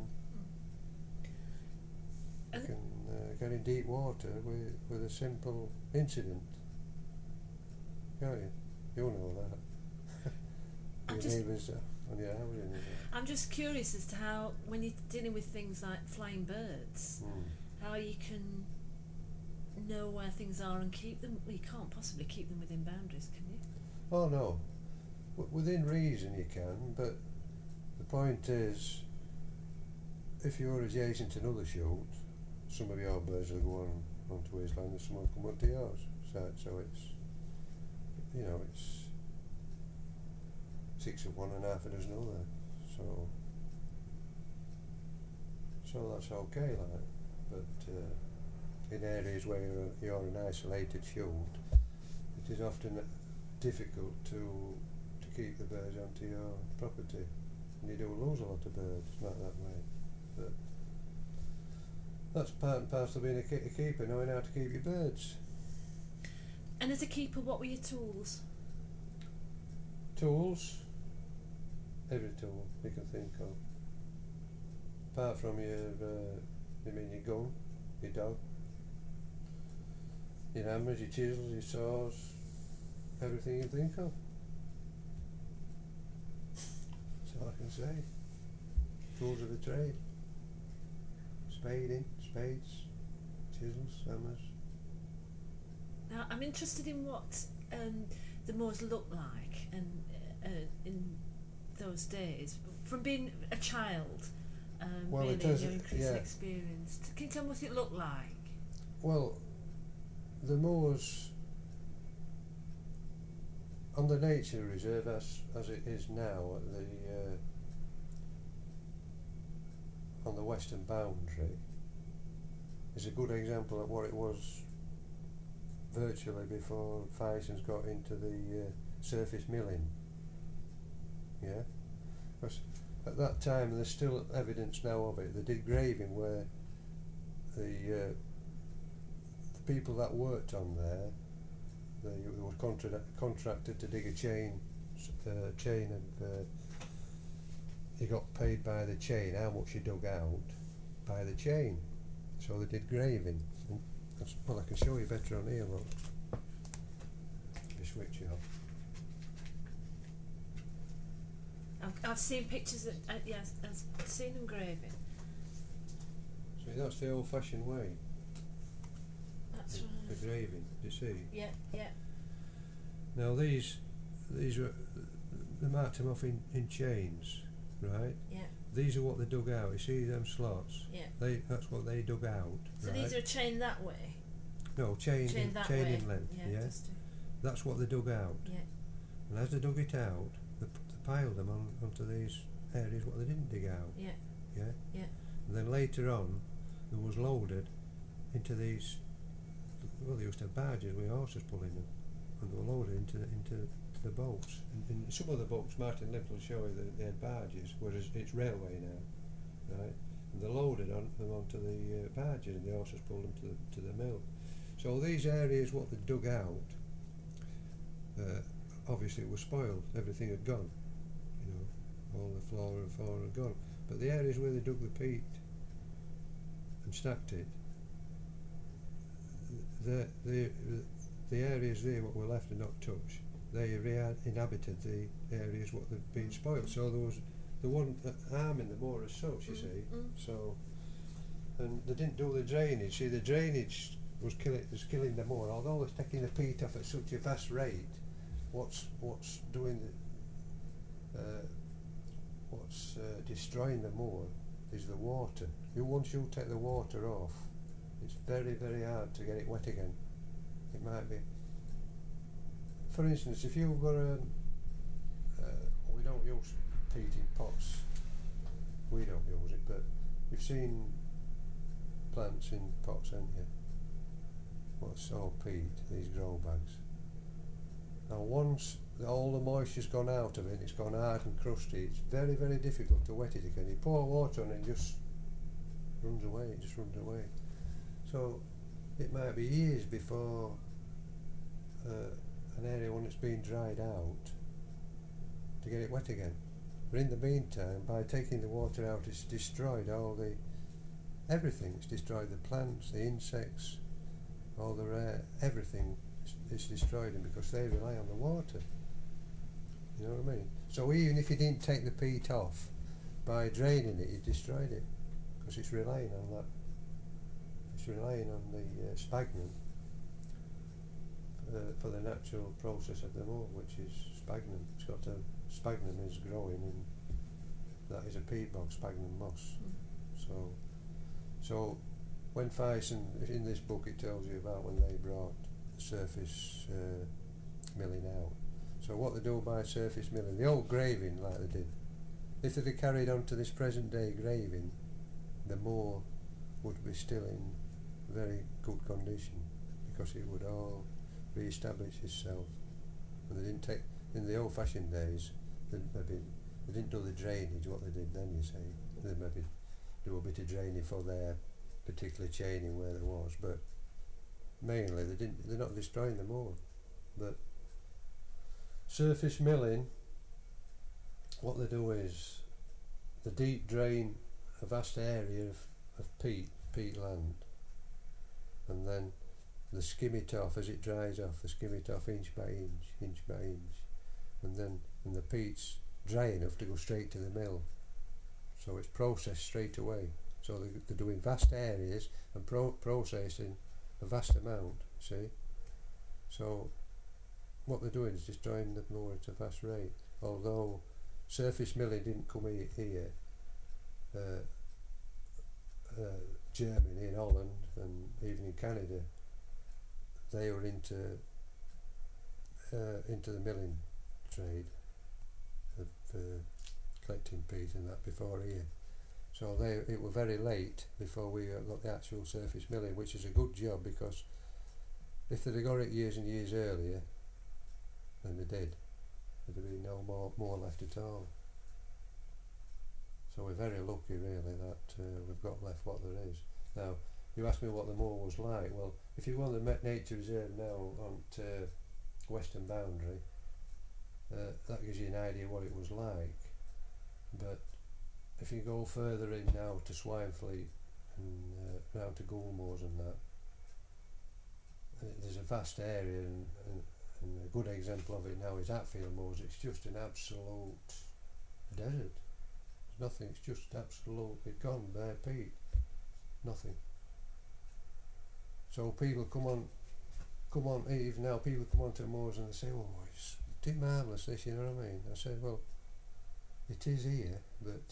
you can uh, get in deep water with with a simple incident, can't you? You know that. Your neighbours on your housing. I'm just curious as to how, when you're dealing with things like flying birds, mm. how you can know where things are and keep them. Well, you can't possibly keep them within boundaries, can you? Oh no. w- within reason you can, but the point is, if you're adjacent to another shoot, some of your birds will go on onto his land and some will come onto yours. So, so it's, you know, it's six of one and half a dozen other. So, so that's okay, like. But uh, in areas where you're, you're an isolated shoot, it is often difficult to to keep the birds onto your property, and you do lose a lot of birds like that way. But that's part and parcel of being a, ki- a keeper, knowing how to keep your birds. And as a keeper, what were your tools? Tools, every tool you can think of. Apart from your, uh, you mean your gun, your dog, your hammers, your chisels, your saws, everything you think of. That's all I can say. Tools of the trade. Spading, spades, chisels, hammers. Now, I'm interested in what um, the moors looked like and uh, in those days, from being a child, um, Well, really, it does, your increasing yeah. experience. Can you tell me what it looked like? Well, the moors on the nature reserve, as as it is now, at the uh, on the western boundary, is a good example of what it was virtually before Fisons got into the uh, surface milling. Yeah, because at that time, and there's still evidence now of it, they did graving where the uh, the people that worked on there, they, they were contra- contracted to dig a chain, uh, chain of. Uh, you got paid by the chain, how much you dug out by the chain. So they did graving. And that's, well, I can show you better on here, look. You switch it off. I've, I've seen pictures of, uh, yes, I've seen them graving. See, that's the old-fashioned way. That's the, right. the graving, do you see? Yeah, yeah. Now these, these were, they marked them off in, in chains, right? Yeah. These are what they dug out. You see them slots? Yeah. They, that's what they dug out. So right? these are chained that way? No, chain, Chained in, that chain way. in length, Yeah. yeah? Just to, That's what they dug out. yeah. And as they dug it out, they, p- they piled them on, onto these areas what they didn't dig out. Yeah. Yeah? Yeah. And then later on, it was loaded into these, well, they used to have barges with horses pulling them, and they were loaded into into the boats. And in some of the boats, Martin Limpel will show you that they had barges, whereas it's railway now, right? And they loaded on, them onto the uh, barges, and the horses pulled them to the, to the mill. So these areas, what they dug out, uh, obviously it was spoiled. Everything had gone, you know, all the flora and fauna had gone. But the areas where they dug the peat and stacked it, the the the areas there what were left and not touched, they re-inhabited the areas what had been spoiled. So there was the one uh, harm in the moor as such, you Mm, see. mm. So, and they didn't do the drainage. See, the drainage was killing was killing the moor. Although it's taking the peat off at such a fast rate, what's what's doing the uh, what's uh, destroying the moor is the water. You once you take the water off, it's very very hard to get it wet again. It might be. For instance, if you've got a, uh, we don't use peat in pots. We don't use it, but you've seen plants in pots, haven't you? What's all peat? These grow bags. Now, once the, all the moisture's gone out of it, it's gone hard and crusty. It's very, very difficult to wet it again. You pour water on it, it just runs away. It just runs away. So it might be years before uh, an area when it's been dried out to get it wet again. But in the meantime, by taking the water out, it's destroyed all the everything. It's destroyed the plants, the insects, all the rare everything. It's destroyed them because they rely on the water. You know what I mean? So even if you didn't take the peat off, by draining it, you destroyed it because it's relying on that. It's relying on the uh, sphagnum uh, for the natural process of the moor, which is sphagnum. It's got a sphagnum is growing in that is a peat bog, sphagnum moss. Mm. So, so when Fyson, in this book it tells you about when they brought surface uh, milling out. So what they do by surface milling, the old graving like they did, if they'd have carried on to this present day graving, the moor would be still in very good condition because it would all re-establish itself. And they didn't take, in the old fashioned days, they maybe they didn't do the drainage what they did then, you see. They maybe do a bit of draining for their particular chaining where there was, but mainly they didn't, they're not destroying the moor. But surface milling, what they do is the deep drain a vast area of, of peat, peat land, and then they skim it off as it dries off, they skim it off inch by inch, inch by inch, and then and the peat's dry enough to go straight to the mill, so it's processed straight away. So they, they're doing vast areas and pro processing a vast amount, see. So what they're doing is destroying the moor at a vast rate. Although surface milling didn't come here, uh, uh, Germany and Holland and even in Canada, they were into uh, into the milling trade of uh, collecting peat and that before here. So they it were very late before we uh, got the actual surface milling, which is a good job, because if they'd have got it years and years earlier than they did, there'd have been no more, more left at all. So we're very lucky really that uh, we've got left what there is. Now, you asked me what the moor was like. Well, if you go on the Met Nature Reserve now on to Western Boundary, uh, that gives you an idea what it was like. But if you go further in now to Swinefleet and uh, round to Goulmoors and that, uh, there's a vast area, and, and, and a good example of it now is Hatfield Moors. It's just an absolute desert. There's nothing, it's just absolutely gone, bare peat, nothing. So people come on, come on, even now people come on to the moors and they say, oh, it's too marvellous this, you know what I mean? I said, well, it is here, but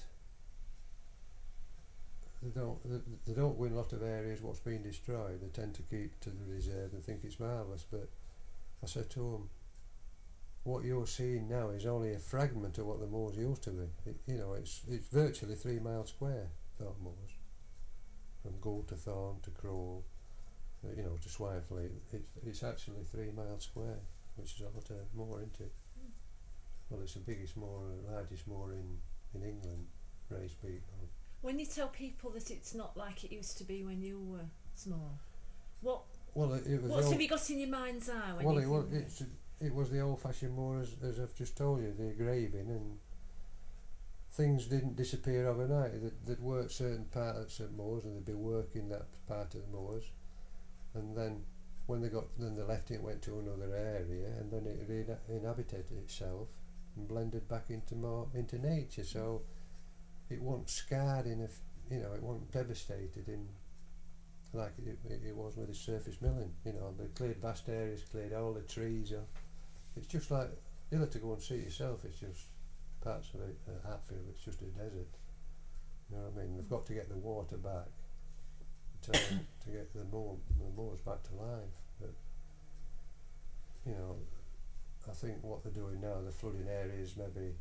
they don't, they, they don't win a lot of areas what's been destroyed. They tend to keep to the reserve and think it's marvellous. But I said to them, what you're seeing now is only a fragment of what the moors used to be. It, you know, it's it's virtually three miles square, Thorn Moors, from Gould to Thorn to Crowell, uh, you know, to Swinefleet. It's it's actually three miles square, which is a lot of moor, isn't it? Mm. Well, it's the biggest moor, largest moor in in England, raised peat. When you tell people that it's not like it used to be when you were small, what well, it, it was what have you got in your mind's eye? When well, you it was, think it's, it was the old-fashioned moor, as, as I've just told you, the graving, and things didn't disappear overnight. They'd, they'd work certain parts of moors, and they'd be working that part of the moors, and then when they got, then they left it and went to another area, and then it re-inhabited itself and blended back into more into nature. So it wasn't scarred in a, f you know, it wasn't devastated in like it, it, it was with the surface milling. You know, they cleared vast areas, cleared all the trees. Or, it's just like, you'll have to go and see it yourself. It's just parts of it, uh, Hatfield, it's just a desert. You know what I mean? They've got to get the water back to, to get the moor, the moors back to life. But, you know, I think what they're doing now, the flooding areas, maybe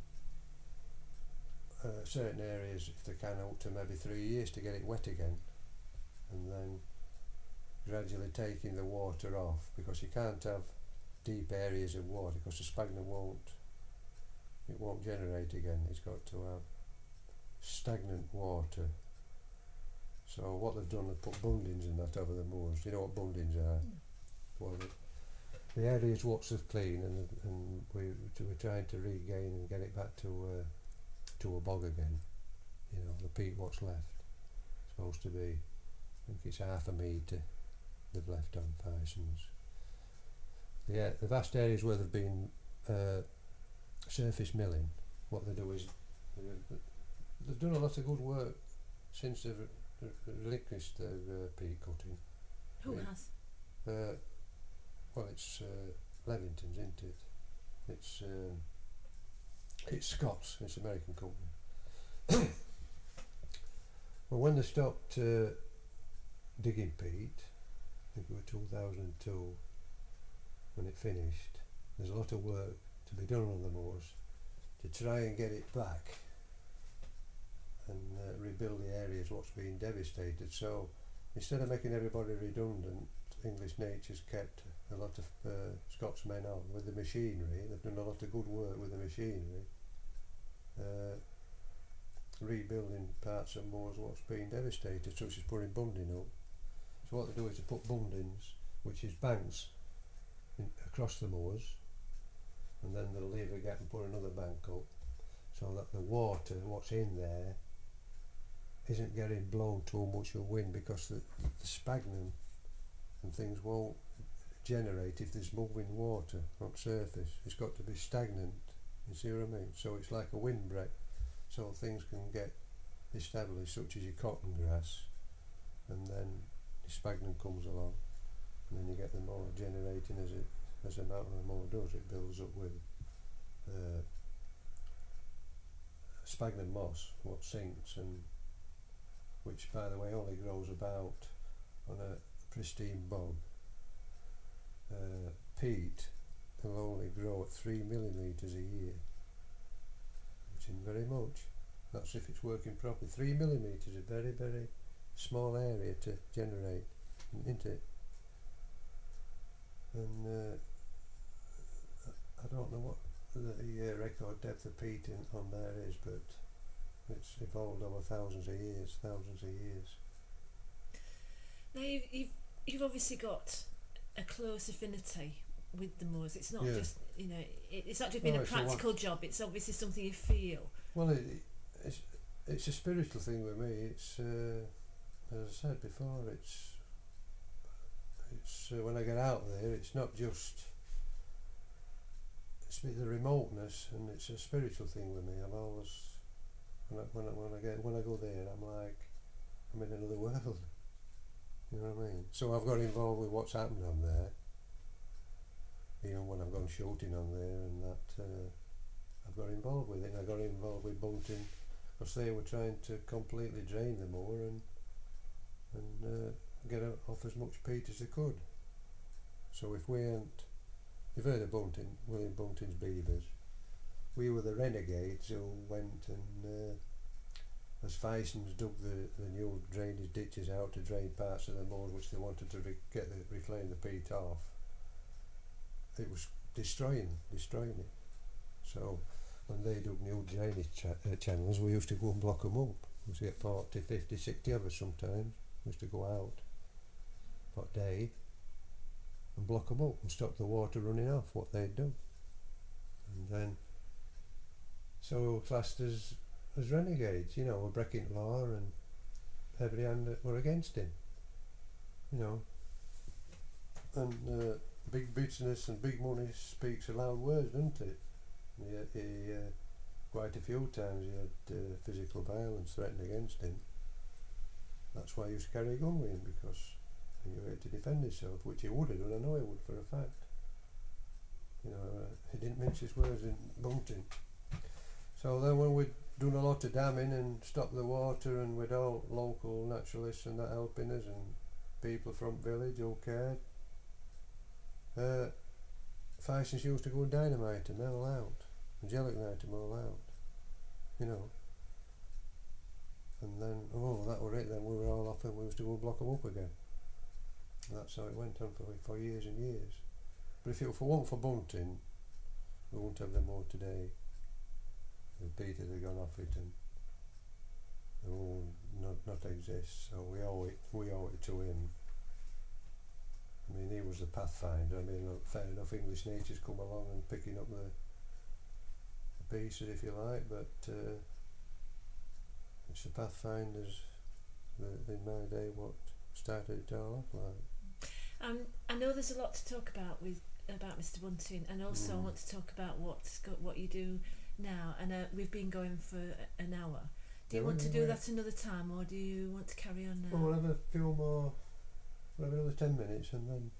uh, certain areas, if they can, up to maybe three years to get it wet again, and then gradually taking the water off, because you can't have deep areas of water because the sphagnum won't, it won't generate again. It's got to have stagnant water. So what they've done, they've put bundings in that over the moors. Do you know what bundings are? Mm. Well, the, the areas what's clean, and and we we're trying to regain and get it back to uh, to a bog again. You know, the peat what's left. It's supposed to be, I think it's half a metre they've left on Parsons. The, the vast areas where they've been uh, surface milling, what they do is they've, they've done a lot of good work since they've re relinquished their uh, peat cutting. Who I mean, has? Uh, well, it's uh, Levington's, isn't it? It's um, it's Scots. It's an American company. Well, when they stopped uh, digging peat, I think it was two thousand two when it finished. There's a lot of work to be done on the moors to try and get it back and uh, rebuild the areas what's been devastated. So instead of making everybody redundant, English Nature's kept a lot of uh, Scotsmen on with the machinery. They've done a lot of good work with the machinery, uh, rebuilding parts of moors what's been devastated, such as putting bunding up. So what they do is they put bundings, which is banks, in, across the moors, and then they'll leave a gap and put another bank up, so that the water, what's in there, isn't getting blown too much of wind, because the, the sphagnum and things won't generate if there's moving water on surface. It's got to be stagnant, you see what I mean? So it's like a windbreak, so things can get established, such as your cotton grass, and then the sphagnum comes along, and then you get the moor generating as it as the mountain of the moor does. It builds up with uh, sphagnum moss, what sinks, and which, by the way, only grows about on a pristine bog. Uh, peat will only grow at three millimetres a year, which isn't very much. That's if it's working properly. Three millimetres is a very, very small area to generate, isn't it? And uh, I don't know what the uh, record depth of peat in, on there is, but it's evolved over thousands of years, thousands of years. Now you've, you've, you've obviously got a close affinity with the moors. It's not Yeah. just, you know, it, it's not just been No, a it's a practical job, it's obviously something you feel. Well, it, it's it's a spiritual thing with me. It's uh, as I said before. It's it's uh, when I get out there, it's not just it's the remoteness, and it's a spiritual thing with me. I'm always when I, when I, when I get when I go there, I'm like I'm in another world. You know what I mean? So I've got involved with what's happened on there. Even when I've gone shooting on there, and that uh, I've got involved with it. And I got involved with bunting, because they were trying to completely drain the moor and and uh, get off as much peat as they could. So if we hadn't, you've heard of Bunting, William Bunting's beavers. We were the renegades who went and, uh, as Fisons dug the, the new drainage ditches out to drain parts of the moors which they wanted to re get the, reclaim the peat off, it was destroying, destroying it. So when they dug new drainage cha uh, channels, we used to go and block them up. We used to get forty, fifty, sixty of us sometimes. We used to go out for a day and block them up and stop the water running off, what they'd done. And then, so classed as, as renegades, you know, were breaking law, and every hand were against him, you know. And uh, big business and big money speaks a loud word, doesn't it? He, he uh, quite a few times he had uh, physical violence threatened against him. That's why he used to carry a gun with him, because he had to defend himself, which he would have done. I know he would for a fact. You know, uh, he didn't mince his words in Bunting. So then when we'd done a lot of damming and stopped the water, and with all local naturalists and that helping us, and people from village who cared, uh, Fisons used to go and dynamite them all out, and gelignite them all out, you know. And then, oh, that were it then, we were all off and we used to go block them up again. And that's how it went on for, for years and years. But if it weren't for Bunting, we wouldn't have them more today. The Peter had gone off it, and they will not, not exist, so we owe it, we owe it to him. I mean, he was the pathfinder. I mean, look, fair enough, English Nature's come along and picking up the, the pieces, if you like, but uh, it's the pathfinders that in my day what started it all off like. Um, I know there's a lot to talk about with about Mister Bunting, and also mm. I want to talk about what's got, what you do now. And uh, we've been going for a, an hour. Do you yeah, want to do that another time, or do you want to carry on now? Well, we'll have a few more. We'll have another ten minutes, and then